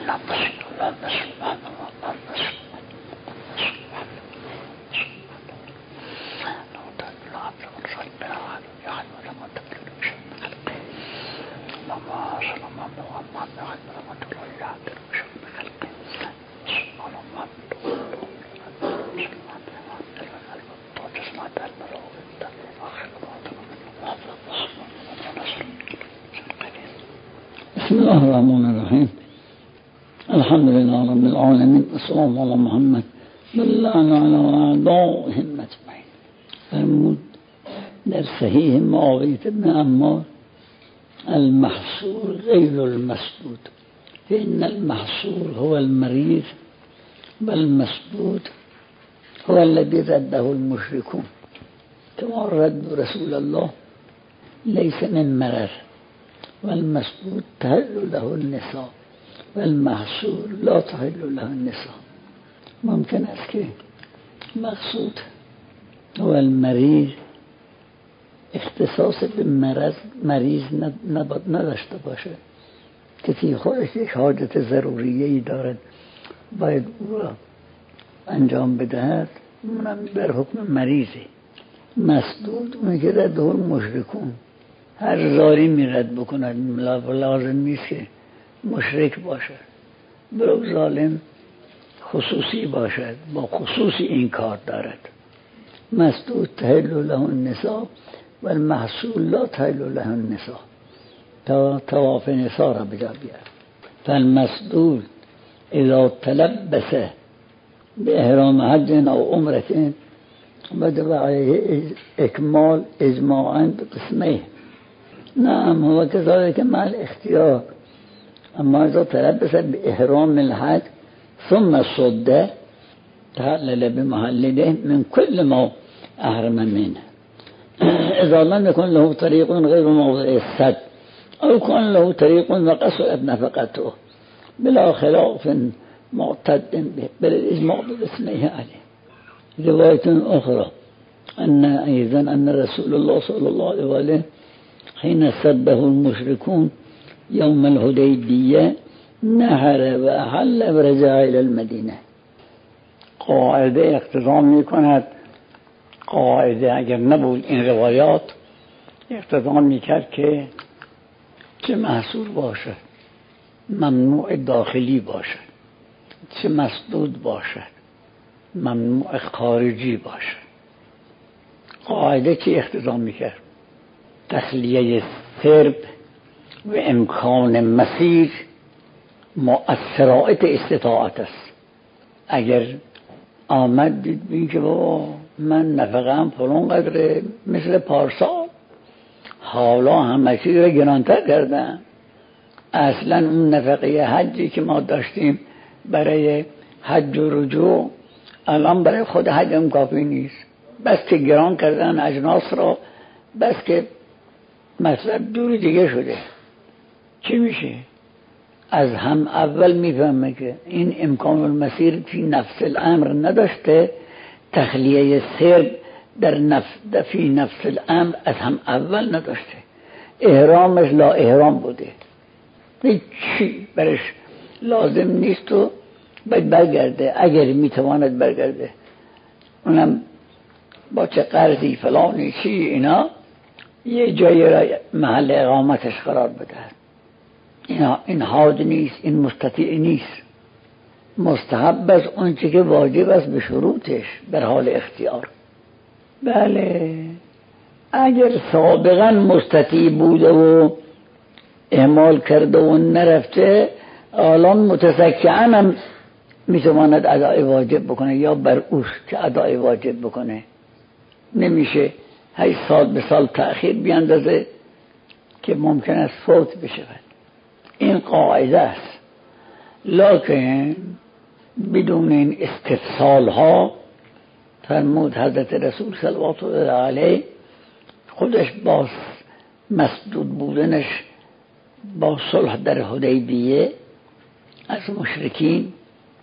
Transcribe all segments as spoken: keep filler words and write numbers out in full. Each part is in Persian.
بسم الله الرحمن الرحیم. الحمد لله رب العالمین و صلی الله علی محمد بالله علی اعدائهم اجمعین. فرمود در صحیح معاویة بن عمار: المحصور غیر المسدود، فإن المحصور هو المريض والمسدود هو الذي رده المشركون كما رد رسول الله ليس من مرض، والمسدود تحل له النساء والمحصور لا تحل له النساء. ممکن است که مقصود هو المریض اختصاص به مرض مریض نداشته باشه، کسی خودش یک حاجت ضروریه‌ای دارد باید او را انجام بدهد، اونم بر حکم مریضی. مسدود اون که رده المشرکون، هر زاری میرد بکند، لازم نیست که مشرک باشد، برو ظالم خصوصی باشد، با خصوصی این کار دارد. مسدود تحل له النساء و المحصول لا تحل له النساء، تا طواف نساء را بجا بیاد. فالمسدود اذا تلبس باحرام حج او عمرة وجب عليه اکمال اجماعا بقسمه. نعم هو كذلك مع الاختيار، اما اذا تلبس باحرام الحج ثم صد تحلل بمحلله من كل ما احرم منه اذا لم يكن له طريق غير موضع السد او كان له طريق وقصرت نفقته بلا خلاف معتد به بالاجماع باسمه عليه. رواية اخرى ان ايضا ان رسول الله صلى الله عليه وآله حين سبه المشركون يوم الحديبية نهر و احل و رجع الى المدینه. قاعده اقتضا می کند، قاعده اگر نبود این روایات اقتضا می کرد که چه محصور باشد، ممنوع داخلی باشد، چه مسدود باشد، ممنوع خارجی باشد. قاعده که اقتضا می کرد تخلیه سرب و امکان مسیر مؤثرات استطاعت است. اگر آمد دید که بابا من نفقم فلان قدره مثل پارسال، حالا همه چیز را گرانتر کردم، اصلا اون نفقه حجی که ما داشتیم برای حج و رجوع الان برای خود حج هم کافی نیست، بس که گران کردن اجناس را، بس که مطلب دور دیگه شده. چی میشه؟ از هم اول میفهمه که این امکان المسیر فی نفس الامر نداشته، تخلیه سرب در نفس فی نفس الامر از هم اول نداشته، احرامش لا احرام بوده، هیچی برش لازم نیست و باید برگرده اگر میتواند برگرده، اونم با چه قرضی فلانی چی اینا یه جایی را محل اقامتش قرار بده. این حاج نیست، این مستطیع نیست، مستحب است اون چی که واجب است به شروطش در حال اختیار. بله اگر سابقا مستطیع بوده و اعمال کرده و نرفته، الان متسکعن هم میتواند ادای واجب بکنه یا بر اوش که ادای واجب بکنه. نمیشه هی سال به سال تأخیر بیاندازه که ممکن است فوت بشود. این قاعده است، لکن بدون این استفصال ها فرمود حضرت رسول صلوات الله علیه خودش با مسدود بودنش با صلح در حدیبیه از مشرکین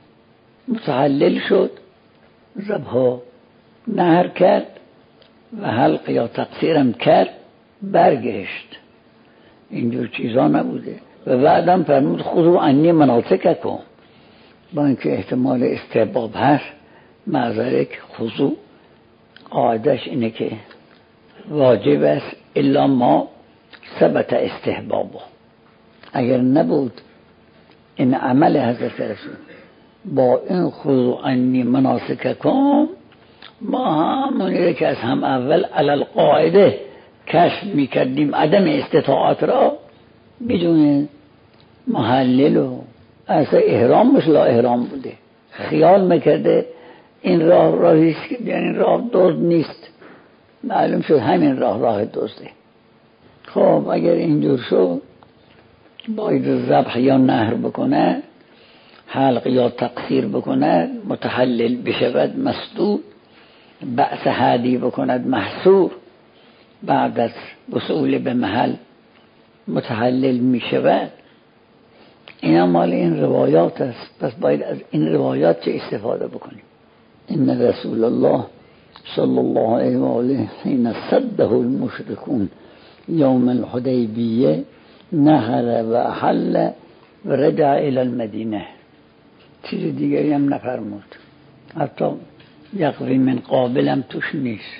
متحلل شد، ذبح نهر کرد و حلق یا تقصیرم کرد، برگشت. اینجور چیزا نبوده. و بعدم فرمود خذوا عنی مناسککم، با اینکه احتمال استحباب هست معذرت خضوع قاعدش اینه که واجب است الا ما ثبت استحبابه. اگر نبود این عمل حضرت رسول با این خذوا عنی مناسککم، ما همونی که از هم اول علل قاعده کشف میکردیم عدم استطاعت را بدون محلل و اصلا احرام مثل احرام بوده، خیال میکرده این راه راهیست که یعنی راه دزد نیست، معلوم شد همین راه راه دزده. خب اگر اینجور شد باید ذبح یا نهر بکنه، حلق یا تقصیر بکند متحلل بشود مسدود، بعث هادی بکند محصور، بعد از وصول به محل متحلل می شود. اینا مال این روایات است، پس باید از این روایات چه استفاده بکنیم. ان رسول الله صلی الله علیه و آله حين صده المشركون یوم الحدیبیه نهر و احل و رجع الى المدینه. چیز دیگری هم نفرمود، حتی یقوی من قابلم توش نیست.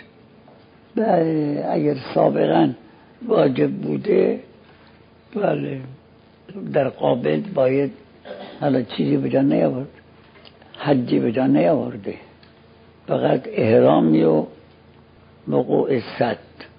بله اگر سابقا واجب بوده بله در قابل باید حالا چیزی بجا نیاورد، حجی بجا نیاورده، فقط احرامی و وقوع صد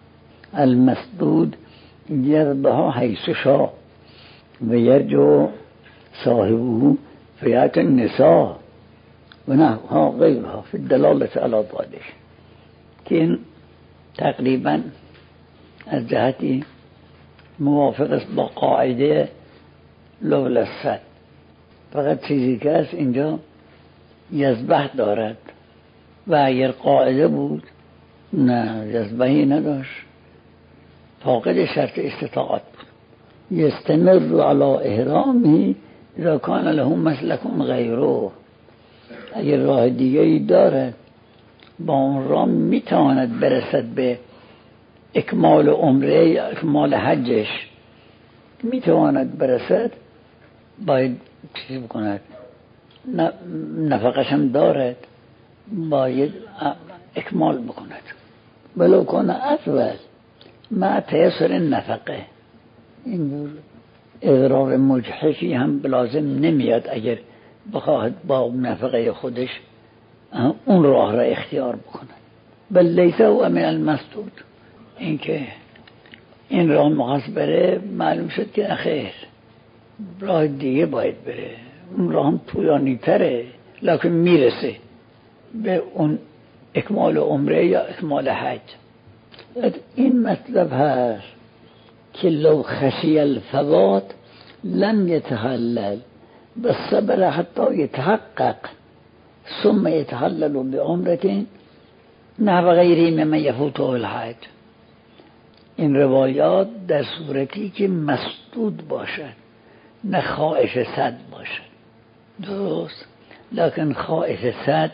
المسدود یربها حیث شا و یرجو صاحبه فیات النساء و نحوها غیرها فی الدلالت علی ذلک، که این تقریبا از جهتی موافق است با قاعده لولا الصد. فقط چیزی که است اینجا یذبح دارد و اگر قاعده بود نه یذبحی نداشت، فاقد شرط استطاعت بود. یستمر علی احرامی اذا کان له مسلک غیره، اگر راه دیگری دارد با اون راه میتواند برسد به اکمال عمره یا اکمال حجش، میتواند برسد باید چیزی بکند، نفقش هم دارد باید اکمال بکند. ولو کن اول مع تیسر نفقه، این اضرار مجحفی هم بلازم نمیاد اگر بخواهد با نفقه خودش اون راه را اختیار بکند. بل لیس هو من المسدود، این که این راه مخواست بره معلوم شد که خیر راه دیگه باید بره، اون راه هم طولانی تره لکن میرسه به اون اکمال عمره یا اکمال حج. این مطلب هست که لو خشی الفوات لم يتحلل بس صبر حتی يتحقق ثم يتحلل بعمرة نحو غیره مما يفوته الحج. این روایات در صورتی که مسدود باشد نه خائف صد باشد، درست، لکن خائف صد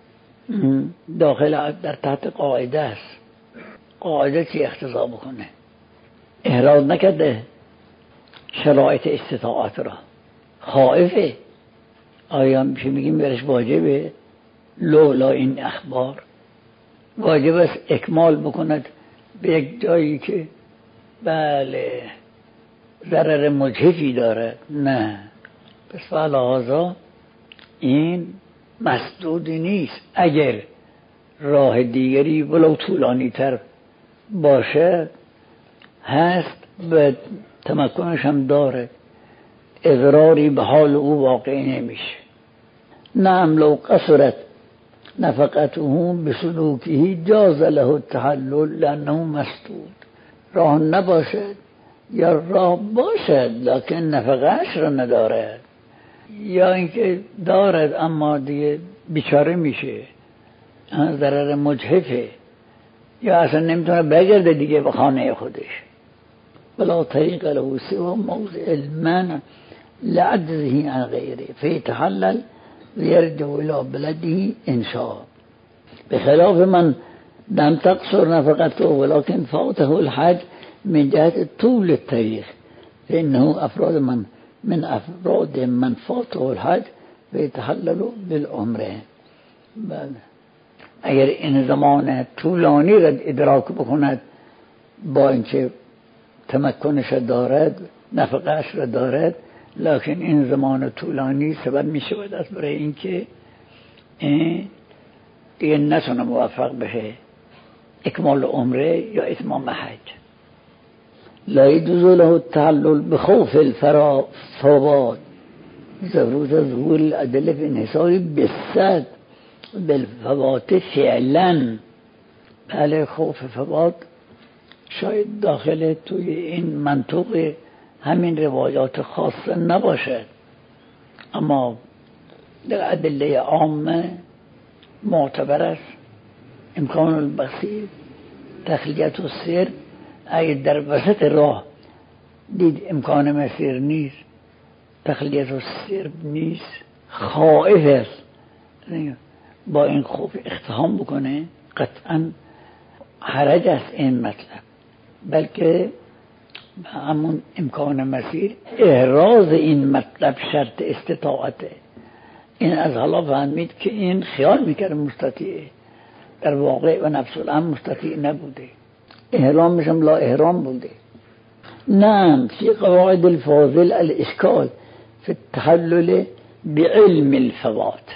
داخل در تحت قاعده است. قاعده چی اقتضا بکنه؟ احراز نکرده شرایط استطاعت را، خائفه، آیا میشه میگیم برش واجبه؟ لولا این اخبار واجب است اکمال بکند به یک جایی که بله ضرر مجحفی داره، نه، پس فعلا این مسدودی نیست. اگر راه دیگری ولو طولانی تر باشه هست به تمکنش هم داره، اضراری به حال او واقع نمیشه. نعم لو قصرت نفقته بسلوکه جاز له التحلل لانه مسدود. راه نباشد یا راه باشد لکن نفقهش را ندارد، یا اینکه دارد اما دیگه بیچاره میشه، ضرر مجحفه، یا اصلا نمیتونه بگرده دیگه به خانه خودش. ولا طریق له سوى موضع المنع لعجزه عن غیره فیتحلل ويرجع الى بلده ان شاء. بخلاف من لم تقصر نفقته ولكن فاته الحج من جهة طول الطريق فإنه افراد من من افراد من فاته الحج و يتحلل بالعمره. اگر این زمان طولانی را ادراک بکند با اینکه تمکنش دارد نفقهش را دارد، لکن این زمان طولانی سبب می شود از برای اینکه این دیگه نتونه موفق بشه اکمال عمره یا اتمام حج. لا يجوز له التحلل بخوف الفوات ضرورت ظهور الأدلة في انحصار بالصد بالفوات فعلا. بله خوف فوات شاید داخل توی این منطق همین روایات خاصه نباشد، اما در ادله عامه معتبر است. امکان البصیر تخلیت و سیر، اگر در وسط راه دید امکان مسیر نیست، تخلیت و سیر نیست، خائف است، با این خوف اقتحام بکنه، قطعا حرج است این مطلب، بلکه همون امکان مسیر احراز این مطلب شرط استطاعته. این از حالا فهمید که این خیال میکرد مستطیعه، در واقع و نفس الامر مستطیع نبوده، احرامش هم لا احرام بوده. نعم في قواعد الفاضل الاشكال في التحلل بعلم الفوات.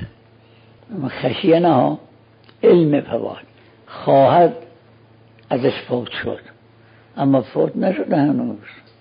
خشینه علم فوات، خواهد ازش فوت شد اما فوت نشده هنوز،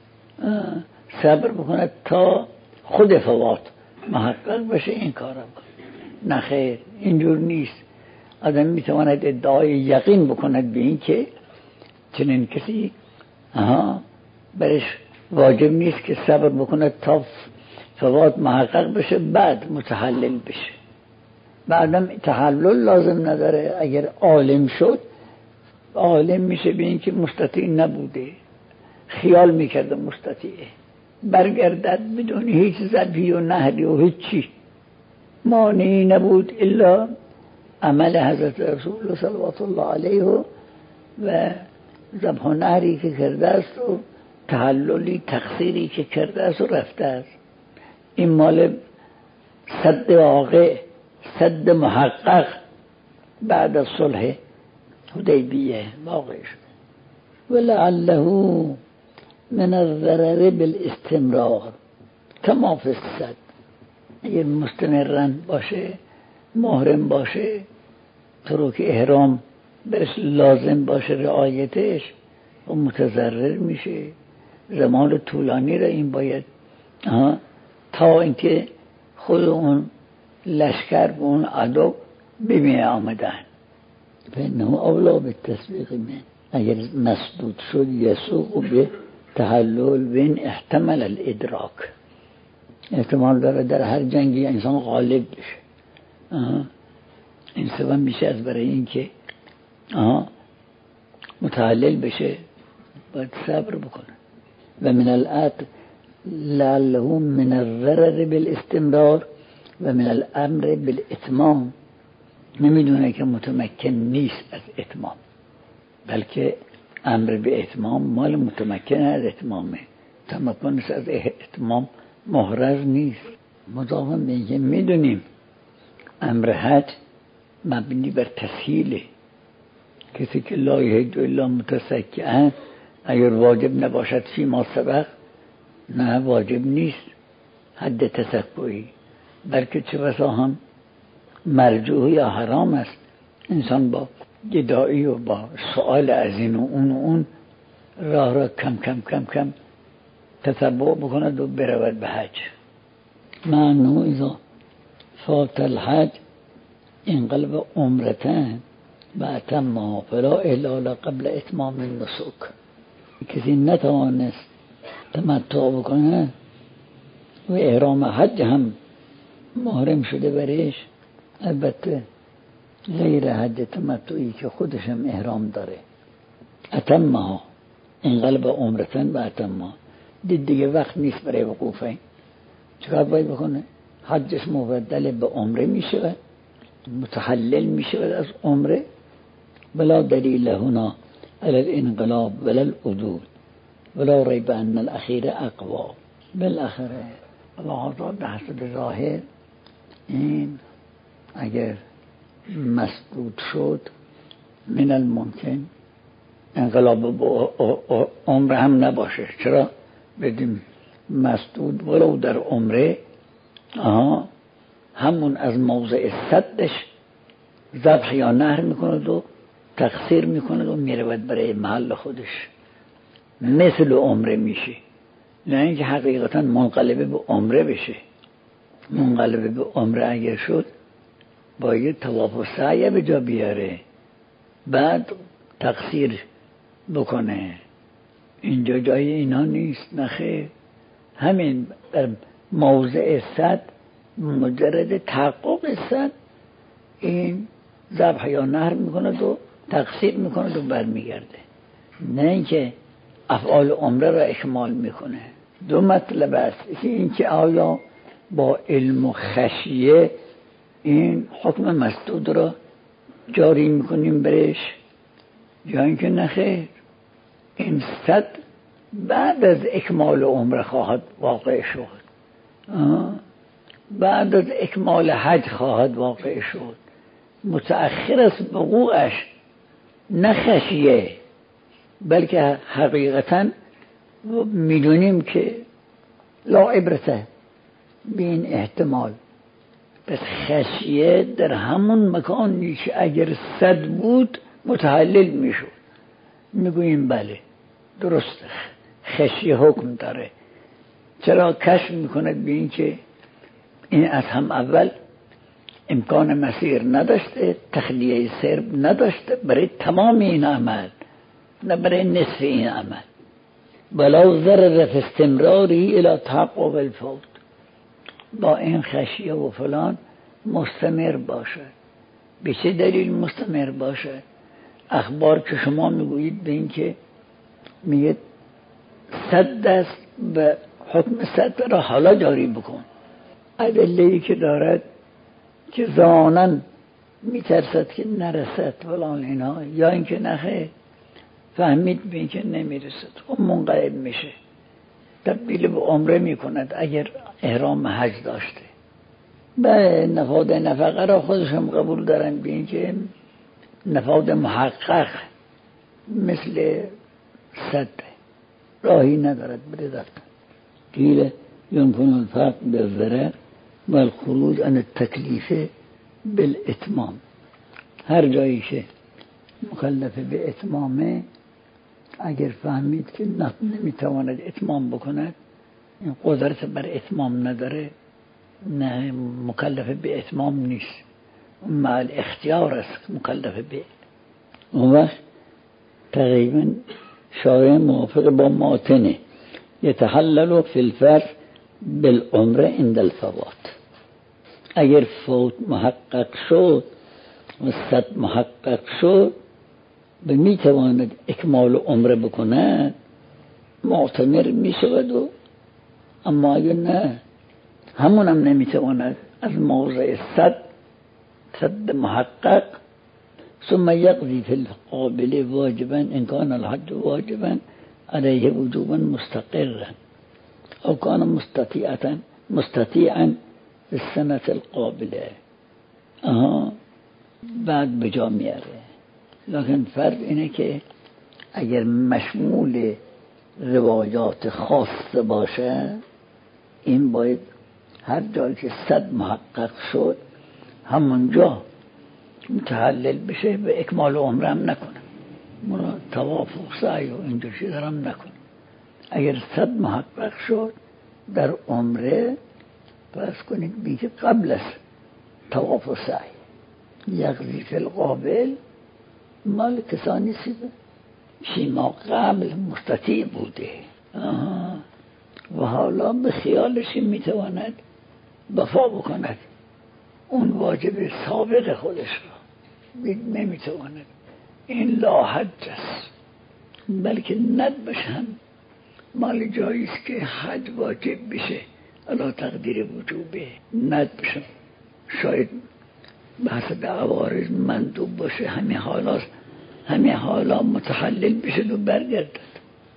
صبر بکند تا خود فوات محقق بشه این کار رو. نه خیر، اینجور نیست. آدم میتواند ادعای یقین بکند به این که چنین کسی آها برش واجب نیست که صبر بکند تا فوات محقق بشه بعد متحلل بشه. بعدم تحلل لازم نداره، اگر عالم شد عالم میشه به این که مستطیع نبوده، خیال میکرده مستطیعه، برگردد بدون هیچ ذبحی و نهری و هیچی، مانعی نبود الا عمل حضرت رسول صلوات الله علیه و ذبح و نهری که کرده است و تحللی تقصیری که کرده است و رفته است. این مال صد واقع، صد محقق بعد از صلح حدیبیه واقع شد. ولعله من الضرر بالاستمرار کما فی الصد. اگر مستمرن باشه، محرم باشه، ترک احرام برش لازم باشه رعایتش، و متضرر میشه. زمان طولانی را این باید تا اینکه خود اون لشکر و اون عدو بمی آمدن. فإنه اولا بالتسبیق من، اگر مسدود شد یسوق به تحلل بین احتمل الادراک، احتمال داره در هر جنگی انسان غالب بشه. این سبب میشه از برای این که متحلل بشه باید صبر بکنه. و من الات لعله من الضرر بالاستمرار و من الامر بالاتمام، نمیدونه که متمکن نیست از اتمام، بلکه امر به اتمام مال متمکن از اتمامه، تمکنش از اتمام محرز نیست. مضافاً به اینکه میدونیم امر حج مبنی بر تسهیله، کسی که لا یحج الا متسکئا اگر واجب نباشد فی ما سبق، نه واجب نیست حد تسکئی، بلکه چه بسا هم مرجوع یا حرام است. انسان با گدایی و با سؤال از این و اون و اون راه را کم کم کم کم تتبع بکند و برود به حج. معنو اذا فات الحج انقلب عمرتن و اتمها فلا احلال قبل اتمام النسک. کسی نتوانست تمتع بکنه و احرام حج هم محرم شده برش، البته غیر حج تمتعی که خودش هم احرام داره، اتمها انقلب عمرتن و اتمها، دید دیگه وقت نیست برای وقوفه، چکار باید بکنه؟ حجش مبدل به عمره میشه، متحلل میشه از عمره. بلا دلیل هنا علی الانقلاب ولا العدول، ولا ریب ان الاخیر اقوا. بالاخره لحاظا به حسب ظاهر این اگر مسدود شد من الممکن انقلاب با عمر هم نباشه. چرا بدیم مسدود ولو در عمره آها همون از موضع صدش ذبح یا نهر میکند و تقصیر میکند و میرود برای محل خودش مثل عمره میشه، نه اینکه حقیقتا منقلبه به عمره بشه. منقلبه به عمره اگر شد باید طواف و سعی به جا بیاره بعد تقصیر بکنه. اینجا جای اینا نیست، نخیر. همین در موضع صد مجرد تحقق صد این ذبح یا نهر میکند و تقصیر میکند و برمیگرده، نه اینکه افعال عمره را اکمال میکنه. دو مطلب است، اینکه آیا با علم و خشیه این حکم مسدود را جاری میکنیم برش یا اینکه نخیر. این صد بعد از اکمال عمره خواهد واقع شد، بعد از اکمال حج خواهد واقع شد، متأخر است وقوعش، نه خشیه بلکه حقیقتا میدونیم که لا عبرته به این احتمال. پس خشیه در همون مکان نیست. اگر صد بود متحلل میشد، میگوییم بله درسته خشیه حکم داره. چرا کشف میکند به این که این از هم اول امکان مسیر نداشته، تخلیه سرب نداشته برای تمام این عمل، نه برای نصف این عمل. بلا ضرر فی استمراری الى تحقق الفوت. با این خشیه و فلان مستمر باشه. به چه دلیل مستمر باشه؟ اخبار که شما میگویید به این که میگه صد دست به حکم صد را حالا جاری بکن، ادله‌ای که دارد که ظانن میترسد که نرسد فلان اینا، یا اینکه نخیر فهمید به این که نمیرسد خب منقلب میشه، تبدیل به عمره میکند اگر احرام حج داشته. به نفاد نفقه را خودشم قبول دارن به این که نفاد محقق مثل صد راهی ندارد بده دفتن قیل يمكن الفرق بالذرع والخروج عن التکلیف بالاتمام. هر جایی که مکلف به اتمامه اگر فهمید که نمیتواند اتمام بکند، این قدرت بر اتمام نداره، نه مکلف به اتمام نیست، مع اختیار است مکلف به. اون وقت تقریبا شارع موافق با ماتنه یتحلل فی الفرض بالعمره عند الفوات. اگر فوت محقق شد و صد محقق شد به میتواند اکمال عمره بکند معتمر میشود. و اما اگر نه همون هم نمیتواند از موضع صد صد محقق ثم یقضی فی القابل واجبا ان کان الحج واجبا علیه وجوبا مستقرا او کان مستطیعا مستطیعا السنة القابله. آها بعد به جا میاره. لکن فرق اینه که اگر مشمول روایات خاصه باشه این باید هر جایی که صد محقق شد همونجا متحلل بشه، به اکمال عمره هم نکنه، مراد طواف و سعی و این چیزا هم نکنه. اگر صد محقق شد در عمره فرض کنید بیشه قبل از طواف و سعی یقضی فی القابل مال کسانی سیده شیما قبل مستطیع بوده آها. و حالا به خیالش میتواند وفا بکند اون واجب سابق خودش رو، نمیتواند. این لا حج است، بلکه ندبش هم مال جاییست که حج واجب بشه علا تقدیر وجوبه، ندبشم شاید بحث عوارض مندوب باشه، همه حالا همه حالا متحلل بشه و برگردد.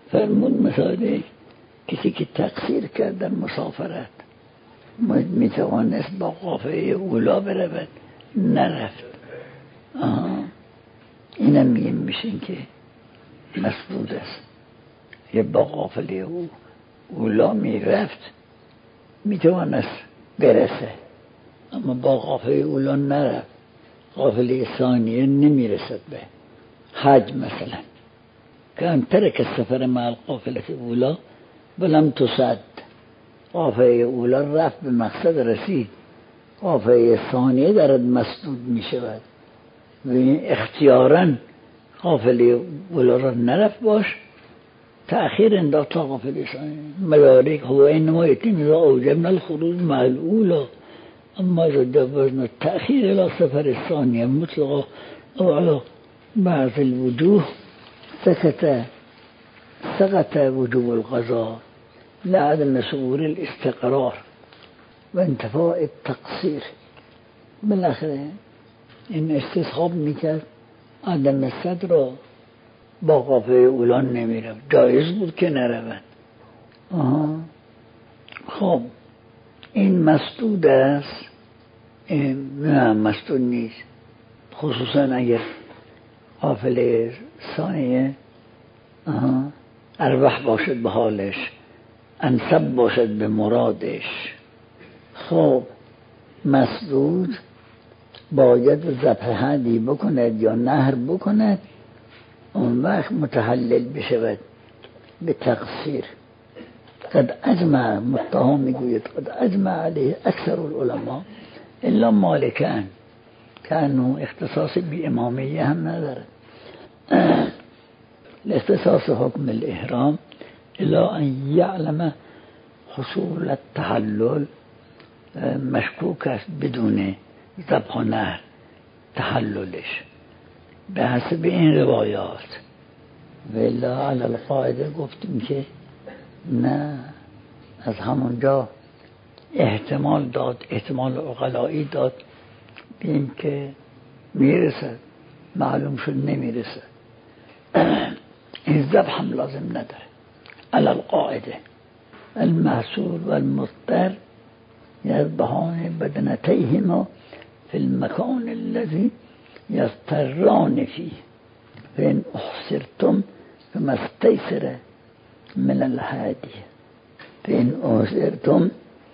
فرمود مثال کسی که تقصیر کرد در مسافرت میتوانست با قافله اولا برود، نرفت. آها اینم میگیم میشین که مسدود است. یه با قافله او اولا میرفت میتوانست برسه، اما با قافله اولا نرفت، قافله ثانیه نمیرسد به حج مثلا. کان ترک السفر مع القافله الاولى ولم تصد، قافله اولا رفت به مقصد رسید، قافله ثانیه درد مسدود می شود و اختیاراً قافله اولا را نرفت باش، تأخیر انداخت تا قافله ثانیه. مدارک هو اینما یتیم اذا اوجبنا الخروج مع الاولی، اما اذا جوزنا التأخیر الى سفر الثانیه مطلقا او على بعض الوجوه سكت سقط وجوب القضاء لعدم شعور الاستقرار و انتفاء التقصیر. بالاخره این استصحاب میکرد عدم صد را با قافله اولا نمیرفت، جایز بود که نرود. آها خب این مسدود است، نه مسدود نیست، خصوصا اگر قافله ثانیه اربح باشد به حالش، انسب باشد به مرادش. خب مسدود باید ذبح هدی بکند یا نهر بکند، اون وقت متحلل بشود به تقصیر. قد اجمع، متهم میگوید قد اجمع علیه اکثر العلماء الا مالکان که انه اختصاص بی امامیه هم ندارد. الاختصاص حکم الاحرام الا ان یعلم حصول التحلل مشکوک است بدون ذبح و نهر تحللش به حسب این روایات. ولا علی القاعده گفتیم که نه، از همونجا احتمال داد، احتمال عقلایی داد بیم که میرسد، معلوم شد نمیرسد. این ذبح هم لازم نداره. علی القاعده المحصول والمضطر یذبحان بدنتیهما فی المکان الذی یضطران فیه فإن احصرتم فما استیسر من الهادی فإن احصرتم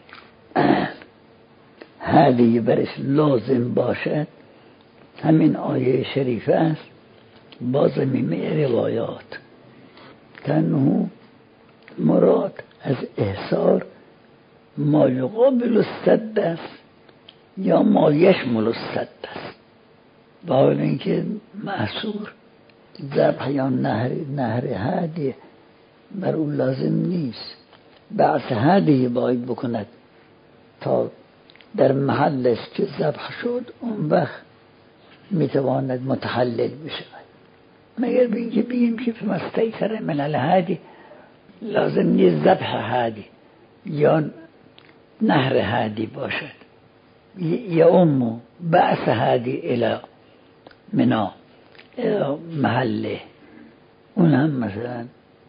هادی برش لازم باشد. همین آیه شریفه است با ضمیمه روایات کنه مراد از احصار ما یقابل السد است یا ما یشمل السد است. با حال اینکه محصور ذبح یا نهر نهر هدی بر او لازم نیست، بعض هدی باید بکند تا در محلش که ذبح شد اون وقت میتواند متحلل بشود. مگر بگیم که بگیم که فمستیسر من الهدی لازم نیست ذبح هدی یا نهر هدی باشد، یا امو بعث هدی الى منا الى محله. اون هم مثلا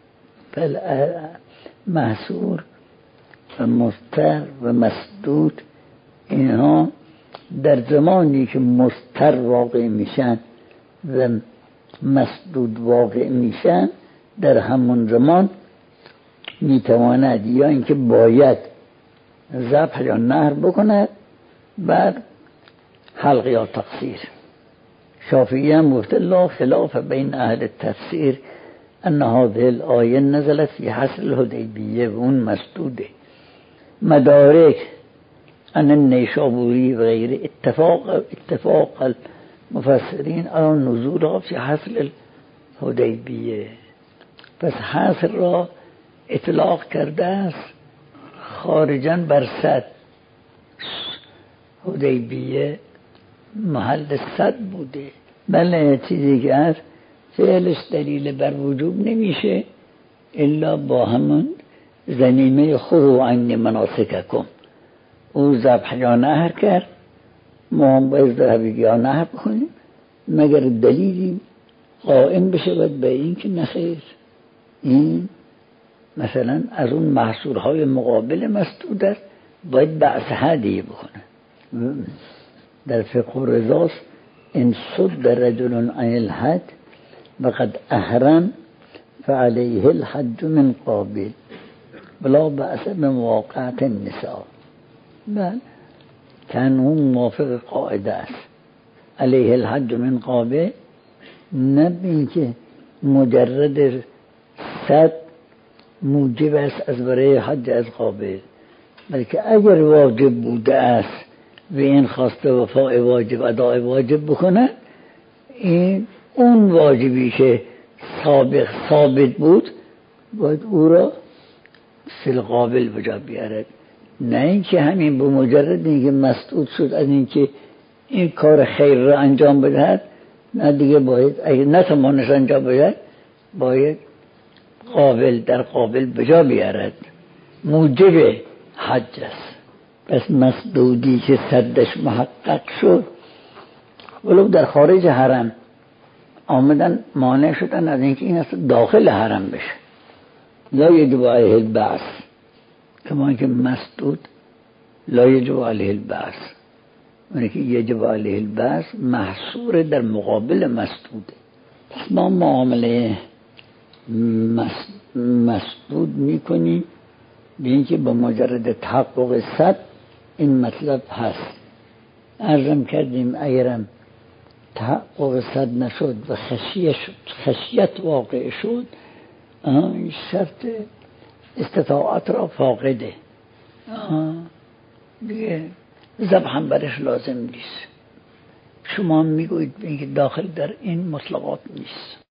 محصور و مضطر و مسدود اینها در زمانی که مضطر واقع میشن و مسدود واقع میشن در همون زمان میتواند یا اینکه باید ذبح یا نهر بکند بعد حلق یا تقصیر. شافعی هم گفته لا خلاف بین اهل التفسیر ان هذه الآیه نزلت فی حصر الحدیبیه و اون مسدوده. مدارک ان النیشابوری و غیر اتفاق اتفاق المفسرین على نزولها فی حصر الحدیبیه. پس حصر را اطلاق کرده است خارجاً بر صد. حدیبیه محل صد بوده. بله چیزی که از فعلش دلیل بر وجوب نمیشه الا با همون ضمیمه خذوا عنی مناسککم. او ذبح یا نهر کرد، ما هم باید ذبح یا نهر بکنیم مگر دلیلی قائم بشه به این که نخیر. این مثلا از اون محصولهای مقابل مسدود است باید بعض هدیه بکنه. در فقه و رضاست ان صد رجل عن الحج وقد احرم فعليه الحج من قابل بلا بأس بمواقعة النساء. بله کن اون موافق قاعده است علیه الحج من قابل، نه بین که مجرد صد موجب است از برای حج از قابل، بلکه اگر واجب بوده است و این خواسته وفاء واجب اداء واجب بکنه، این اون واجبی که سابق ثابت بود باید او را فی القابل بجا بیارد، نه اینکه همین به مجرد اینکه مسدود شد از اینکه این کار خیر را انجام بدهد، نه دیگه باید اگر نتوانست انجام بدهد باید قابل در قابل بجا بیارد، موجب حج است. پس مسدودی که صدش محقق شد ولو در خارج حرم آمدن مانع شدن از اینکه این اصلا داخل حرم بشه، لا یجب علیه البعث، کما اینکه مسدود لا یجب علیه البعث، اونی که یجب علیه البعث محصور در مقابل مسدوده. پس ما معامله مسدود میکنیم به اینکه با مجرد تحقق صد این مطلب هست. عرضم کردیم اگرم تحقق صد نشد و خشیت خشیت واقع شد، این شرط استطاعت را فاقده، دیگه ذبح هم برش لازم نیست. شما میگویید که داخل در این مطلقات نیست.